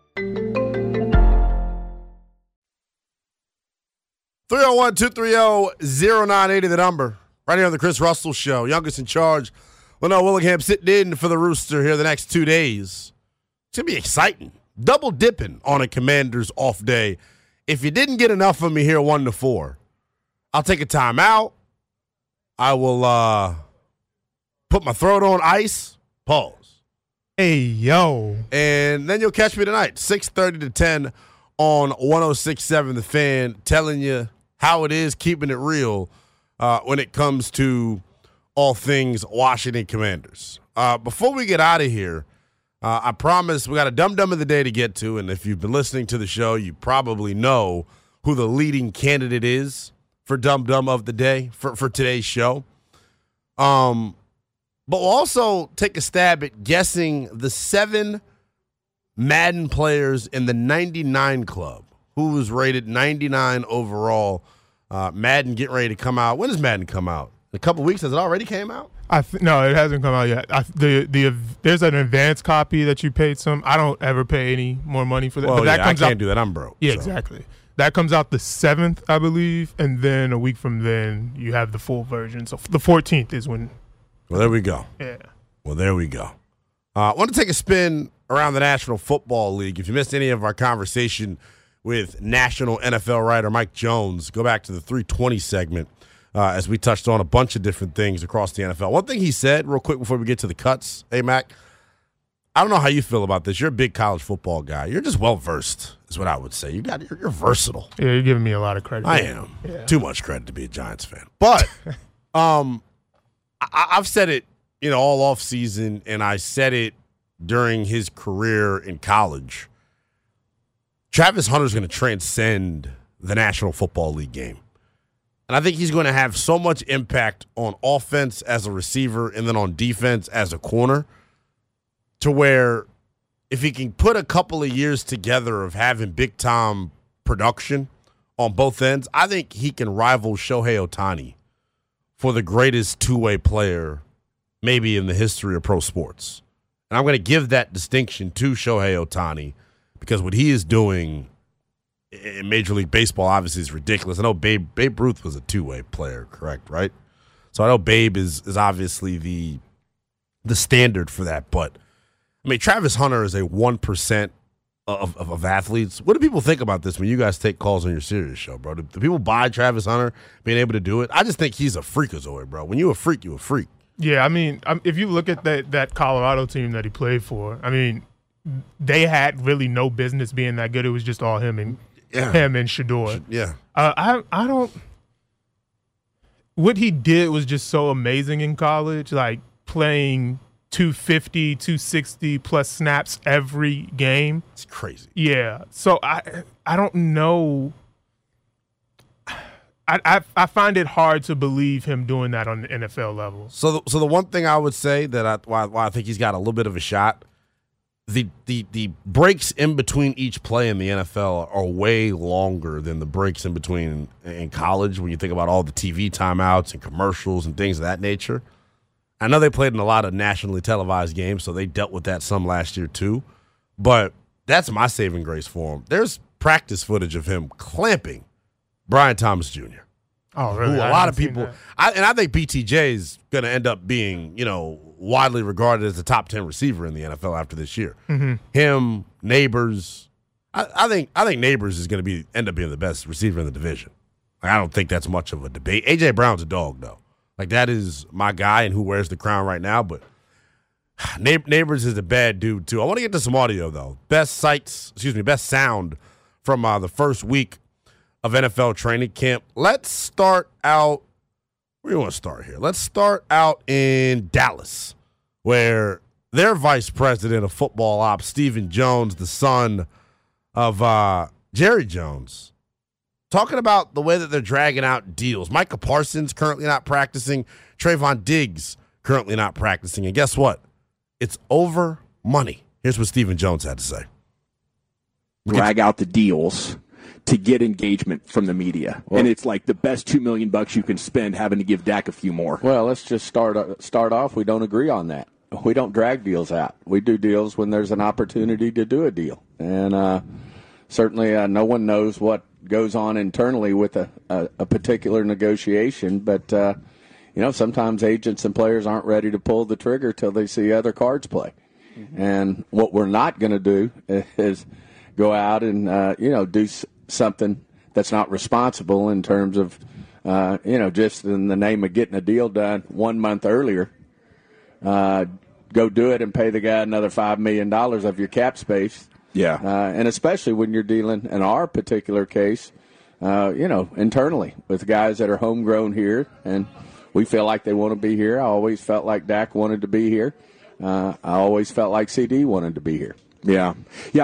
301-230-0980, the number. Right here on the Chris Russell Show. Youngest in charge. Linnell Willingham sitting in for the Rooster here the next 2 days. It's going to be exciting. Double dipping on a Commanders off day. If you didn't get enough of me here 1 to 4, I'll take a timeout. I will put my throat on ice. Pause. Hey, yo. And then you'll catch me tonight, 6:30 to 10 on 106.7 The Fan, telling you how it is, keeping it real when it comes to all things Washington Commanders. Before we get out of here, I promise we got a dum-dum of the day to get to, and if you've been listening to the show, you probably know who the leading candidate is for dum-dum of the day for today's show. But we'll also take a stab at guessing the 7 Madden players in the 99 club. Who was rated 99 overall? Madden getting ready to come out. When does Madden come out? In a couple weeks? Has it already came out? No, it hasn't come out yet. There's an advanced copy that you paid some. I don't ever pay any more money for that. Well, but that comes I can't out, do that. I'm broke. Yeah, so. Exactly. That comes out the 7th, I believe, and then a week from then you have the full version. So the 14th is when. Well, there we go. Yeah. Well, there we go. I want to take a spin around the National Football League. If you missed any of our conversation with national NFL writer Mike Jones, go back to the 320 segment as we touched on a bunch of different things across the NFL. One thing he said, real quick before we get to the cuts, hey, Mac, I don't know how you feel about this. You're a big college football guy. You're just well-versed is what I would say. You're versatile. Yeah, you're giving me a lot of credit. I am. Yeah. Too much credit to be a Giants fan. But I've said it, all off season, and I said it during his career in college. Travis Hunter's going to transcend the National Football League game. And I think he's going to have so much impact on offense as a receiver and then on defense as a corner to where if he can put a couple of years together of having big-time production on both ends, I think he can rival Shohei Ohtani for the greatest two-way player maybe in the history of pro sports. And I'm going to give that distinction to Shohei Ohtani because what he is doing in Major League Baseball obviously is ridiculous. I know Babe Ruth was a two-way player, correct, right? So I know Babe is obviously the standard for that. But, I mean, Travis Hunter is a 1% of athletes. What do people think about this when you guys take calls on your Sirius show, bro? Do people buy Travis Hunter being able to do it? I just think he's a freakazoid, bro. When you're a freak, you're a freak. Yeah, I mean, if you look at that Colorado team that he played for, I mean, they had really no business being that good. It was just all him and Shador. Yeah. I don't. What he did was just so amazing in college, like playing 250, 260 plus snaps every game. It's crazy. Yeah. So I don't know. I find it hard to believe him doing that on the NFL level. So the one thing I would say that why I think he's got a little bit of a shot, the breaks in between each play in the NFL are way longer than the breaks in between in college when you think about all the TV timeouts and commercials and things of that nature. I know they played in a lot of nationally televised games, so they dealt with that some last year too. But that's my saving grace for him. There's practice footage of him clamping Brian Thomas Jr. Oh, really? Who a lot of people, I think BTJ is going to end up being, widely regarded as the top 10 receiver in the NFL after this year. Mm-hmm. Him, Neighbors. I think Neighbors is going to end up being the best receiver in the division. I don't think that's much of a debate. A.J. Brown's a dog, though. That is my guy and who wears the crown right now. But Neighbors is a bad dude, too. I want to get to some audio, though. Best sound from the first week of NFL training camp. Let's start out. Where do you want to start here? Let's start out in Dallas, where their vice president of football ops, Stephen Jones, the son of Jerry Jones, talking about the way that they're dragging out deals. Micah Parsons currently not practicing. Trayvon Diggs currently not practicing. And guess what? It's over money. Here's what Stephen Jones had to say. Drag out the deals to get engagement from the media. Well, and it's like the best $2 million you can spend having to give Dak a few more. Well, let's just start off. We don't agree on that. We don't drag deals out. We do deals when there's an opportunity to do a deal. And certainly no one knows what goes on internally with a particular negotiation. But, sometimes agents and players aren't ready to pull the trigger till they see other cards play. Mm-hmm. And what we're not going to do is go out and, do something that's not responsible in terms of, just in the name of getting a deal done 1 month earlier. Go do it and pay the guy another $5 million of your cap space. Yeah. And especially when you're dealing, in our particular case, internally with guys that are homegrown here, and we feel like they want to be here. I always felt like Dak wanted to be here. I always felt like CD wanted to be here. Yeah.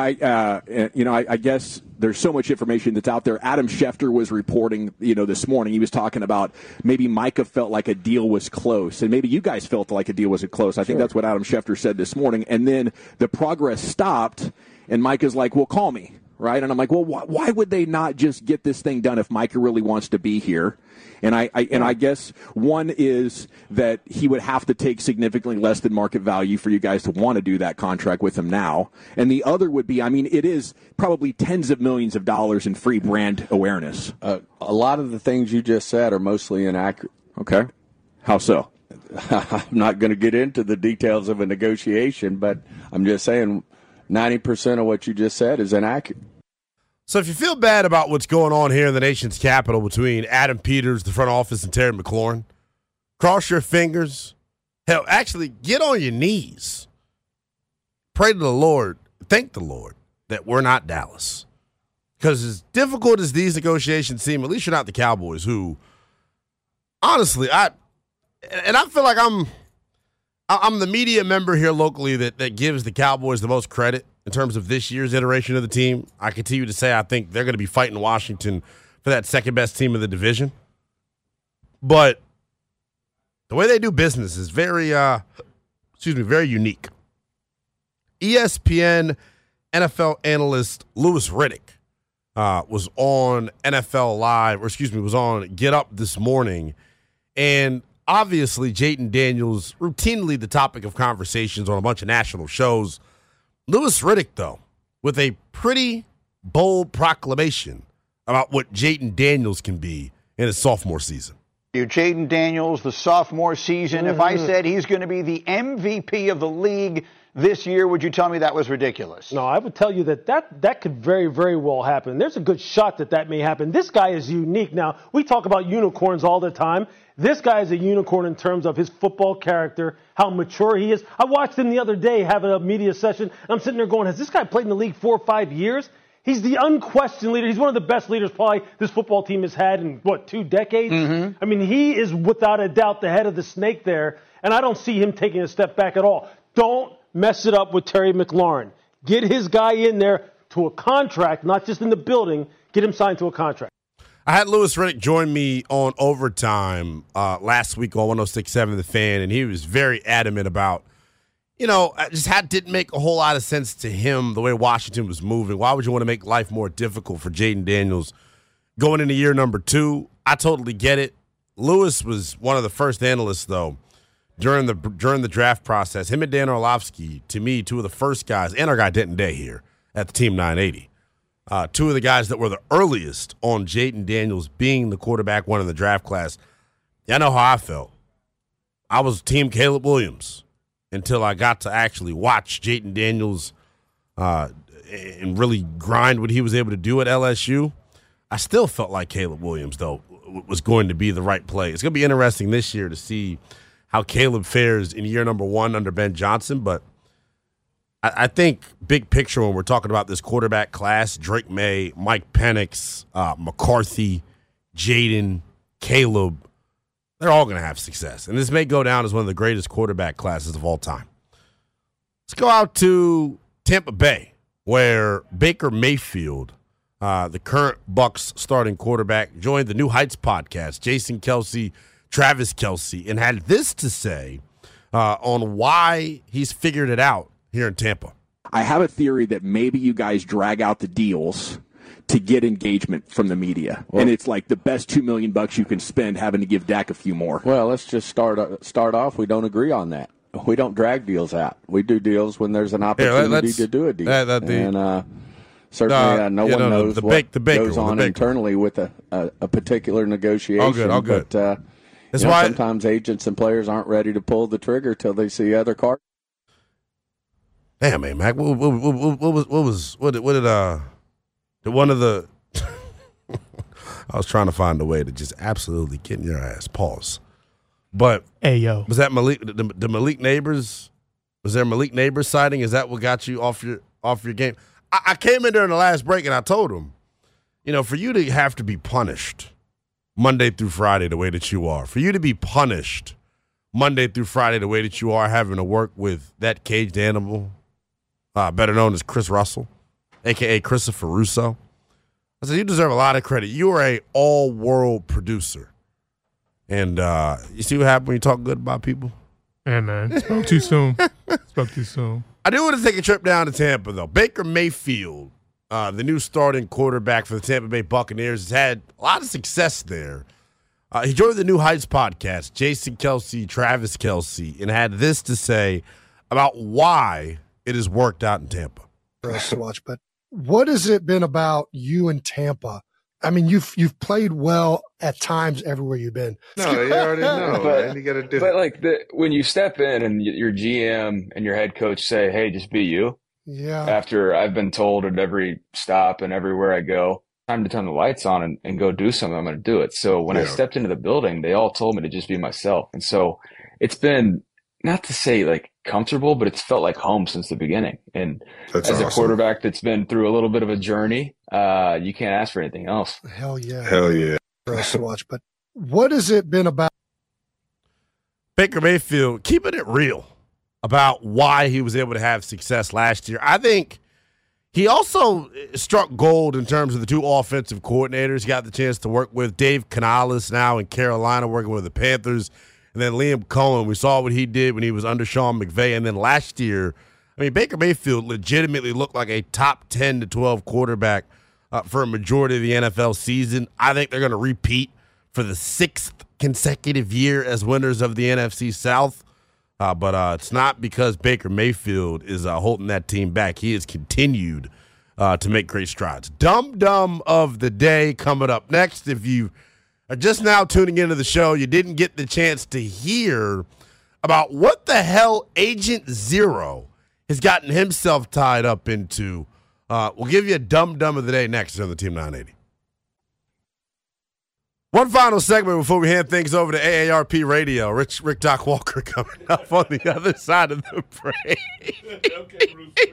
I guess there's so much information that's out there. Adam Schefter was reporting, this morning. He was talking about maybe Micah felt like a deal was close, and maybe you guys felt like a deal wasn't close. I think that's what Adam Schefter said this morning. And then the progress stopped, and Micah's like, well, call me, right? And I'm like, well, why would they not just get this thing done if Micah really wants to be here? And I guess one is that he would have to take significantly less than market value for you guys to want to do that contract with him now. And the other would be, it is probably tens of millions of dollars in free brand awareness. A lot of the things you just said are mostly inaccurate. Okay. How so? I'm not going to get into the details of a negotiation, but I'm just saying 90% of what you just said is inaccurate. So if you feel bad about what's going on here in the nation's capital between Adam Peters, the front office, and Terry McLaurin, cross your fingers. Hell, actually, get on your knees. Pray to the Lord. Thank the Lord that we're not Dallas. Because as difficult as these negotiations seem, at least you're not the Cowboys, who, honestly, I feel like I'm the media member here locally that gives the Cowboys the most credit in terms of this year's iteration of the team. I continue to say I think they're going to be fighting Washington for that second-best team in the division. But the way they do business is very unique. ESPN NFL analyst Louis Riddick was on NFL Live, was on Get Up this morning, and obviously Jayden Daniels, routinely the topic of conversations on a bunch of national shows. Louis Riddick, though, with a pretty bold proclamation about what Jayden Daniels can be in his sophomore season. Jayden Daniels, the sophomore season. If I said he's going to be the MVP of the league this year, would you tell me that was ridiculous? No, I would tell you that could very, very well happen. There's a good shot that may happen. This guy is unique. Now, we talk about unicorns all the time. This guy is a unicorn in terms of his football character, how mature he is. I watched him the other day have a media session, and I'm sitting there going, has this guy played in the league 4 or 5 years? He's the unquestioned leader. He's one of the best leaders probably this football team has had in, 2 decades? Mm-hmm. He is without a doubt the head of the snake there, and I don't see him taking a step back at all. Don't mess it up with Terry McLaurin. Get his guy in there to a contract, not just in the building. Get him signed to a contract. I had Louis Riddick join me on Overtime last week on 106.7 The Fan, and he was very adamant about, didn't make a whole lot of sense to him the way Washington was moving. Why would you want to make life more difficult for Jayden Daniels going into year number 2? I totally get it. Louis was one of the first analysts, though, during the draft process. Him and Dan Orlovsky, to me, two of the first guys, and our guy Denton Day here at the Team 980. Two of the guys that were the earliest on Jayden Daniels being the quarterback one in the draft class. Yeah, I know how I felt. I was Team Caleb Williams until I got to actually watch Jayden Daniels and really grind what he was able to do at LSU. I still felt like Caleb Williams, though, was going to be the right play. It's going to be interesting this year to see how Caleb fares in year number 1 under Ben Johnson, but I think big picture when we're talking about this quarterback class, Drake May, Mike Penix, McCarthy, Jayden, Caleb, they're all going to have success. And this may go down as one of the greatest quarterback classes of all time. Let's go out to Tampa Bay, where Baker Mayfield, the current Bucs starting quarterback, joined the New Heights podcast, Jason Kelce, Travis Kelce, and had this to say on why he's figured it out here in Tampa. I have a theory that maybe you guys drag out the deals to get engagement from the media, and it's like the best $2 million you can spend having to give Dak a few more. Well, let's just start off. We don't agree on that. We don't drag deals out. We do deals when there's an opportunity to do a deal. Certainly, no one knows what goes on internally with a particular negotiation. All good. But that's why sometimes agents and players aren't ready to pull the trigger till they see other cards. Damn, man, Mac. What did one of the? I was trying to find a way to just absolutely get in your ass. Pause. But hey, yo, was that Malik? The Malik Neighbors? Was there a Malik Neighbors sighting? Is that what got you off your game? I came in during the last break and I told him, for you to have to be punished Monday through Friday the way that you are, for you to be punished Monday through Friday the way that you are, having to work with that caged animal, better known as Chris Russell, a.k.a. Christopher Russo. I said, you deserve a lot of credit. You are a all-world producer. And you see what happened when you talk good about people? Yeah, man. Spoke too soon. I do want to take a trip down to Tampa, though. Baker Mayfield, the new starting quarterback for the Tampa Bay Buccaneers, has had a lot of success there. He joined the New Heights podcast, Jason Kelce, Travis Kelce, and had this to say about why it has worked out in Tampa. For us to watch, but what has it been about you in Tampa? I mean, you've played well at times everywhere you've been. No, you already know, man. You got to do it. But like when you step in and your GM and your head coach say, "Hey, just be you." Yeah. After I've been told at every stop and everywhere I go, time to turn the lights on and go do something, I'm going to do it. So when I stepped into the building, they all told me to just be myself. And so it's been, not to say like comfortable, but it's felt like home since the beginning. And that's as awesome. A quarterback that's been through a little bit of a journey, you can't ask for anything else. Hell yeah. For us to watch. But what has it been about Baker Mayfield keeping it real about why he was able to have success last year? I think he also struck gold in terms of the two offensive coordinators he got the chance to work with. Dave Canales now in Carolina working with the Panthers. And then Liam Cohen, we saw what he did when he was under Sean McVay. And then last year, Baker Mayfield legitimately looked like a top 10 to 12 quarterback for a majority of the NFL season. I think they're going to repeat for the 6th consecutive year as winners of the NFC South. But it's not because Baker Mayfield is holding that team back. He has continued to make great strides. Dum-dum of the day coming up next. If you are just now tuning into the show, you didn't get the chance to hear about what the hell Agent Zero has gotten himself tied up into. We'll give you a dum-dum of the day next on the Team 980. One final segment before we hand things over to AARP Radio. Rick Doc Walker coming up on the other side of the break.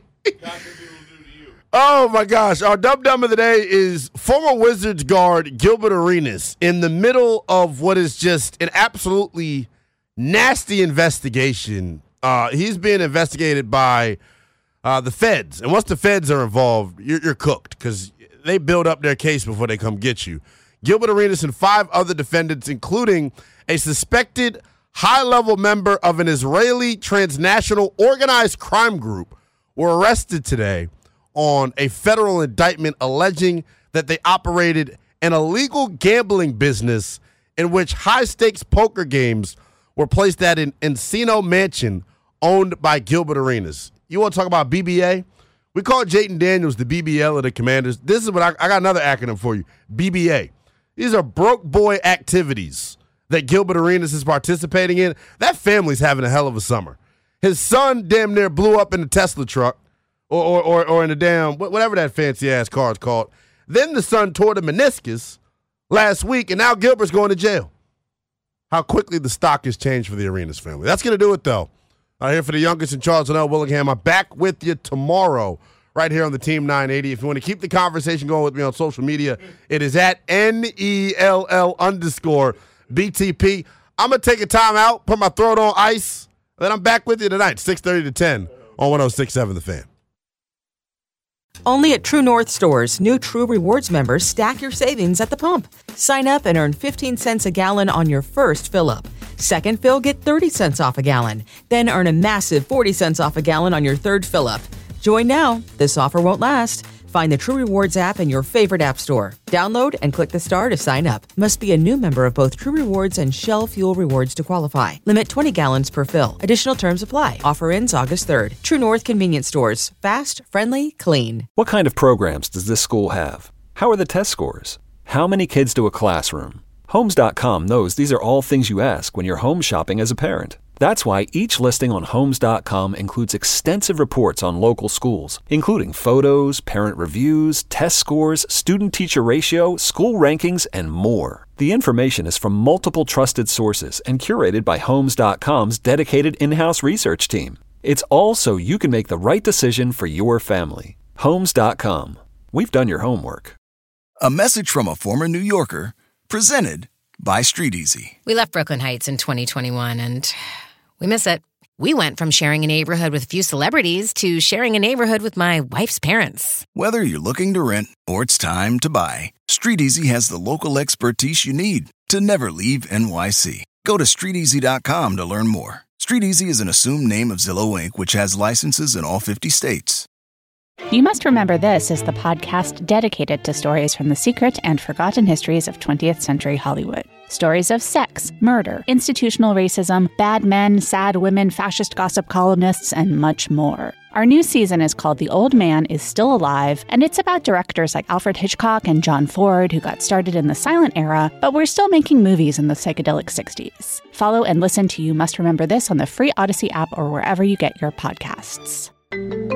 Oh, my gosh. Our dum-dum of the day is former Wizards guard Gilbert Arenas in the middle of what is just an absolutely nasty investigation. He's being investigated by the feds. And once the feds are involved, you're cooked because they build up their case before they come get you. Gilbert Arenas and 5 other defendants, including a suspected high-level member of an Israeli transnational organized crime group, were arrested today on a federal indictment alleging that they operated an illegal gambling business in which high-stakes poker games were placed at an Encino mansion owned by Gilbert Arenas. You want to talk about BBA? We call Jayden Daniels the BBL of the Commanders. This is what I got another acronym for you, BBA. These are broke boy activities that Gilbert Arenas is participating in. That family's having a hell of a summer. His son damn near blew up in a Tesla truck or in a damn, whatever that fancy-ass car is called. Then the son tore the meniscus last week, and now Gilbert's going to jail. How quickly the stock has changed for the Arenas family. That's going to do it, though. Here for the youngest in Charles and L. Willingham. I'm back with you tomorrow right here on the Team 980. If you want to keep the conversation going with me on social media, it is at NELL_BTP. I'm going to take a time out, put my throat on ice, and then I'm back with you tonight, 6:30 to 10 on 106.7 The Fan. Only at True North stores, new True Rewards members stack your savings at the pump. Sign up and earn 15 cents a gallon on your first fill-up. Second fill, get 30 cents off a gallon. Then earn a massive 40 cents off a gallon on your third fill-up. Join now. This offer won't last. Find the True Rewards app in your favorite app store. Download and click the star to sign up. Must be a new member of both True Rewards and Shell Fuel Rewards to qualify. Limit 20 gallons per fill. Additional terms apply. Offer ends August 3rd. True North Convenience Stores. Fast, friendly, clean. What kind of programs does this school have? How are the test scores? How many kids do a classroom? Homes.com knows these are all things you ask when you're home shopping as a parent. That's why each listing on Homes.com includes extensive reports on local schools, including photos, parent reviews, test scores, student-teacher ratio, school rankings, and more. The information is from multiple trusted sources and curated by Homes.com's dedicated in-house research team. It's all so you can make the right decision for your family. Homes.com. We've done your homework. A message from a former New Yorker, presented by Street Easy. We left Brooklyn Heights in 2021 and we miss it. We went from sharing a neighborhood with a few celebrities to sharing a neighborhood with my wife's parents. Whether you're looking to rent or it's time to buy, Street Easy has the local expertise you need to never leave NYC. Go to StreetEasy.com to learn more. Street Easy is an assumed name of Zillow Inc., which has licenses in all 50 states. You Must Remember This is the podcast dedicated to stories from the secret and forgotten histories of 20th century Hollywood. Stories of sex, murder, institutional racism, bad men, sad women, fascist gossip columnists, and much more. Our new season is called The Old Man is Still Alive, and it's about directors like Alfred Hitchcock and John Ford who got started in the silent era, but were still making movies in the psychedelic 60s. Follow and listen to You Must Remember This on the free Odyssey app or wherever you get your podcasts.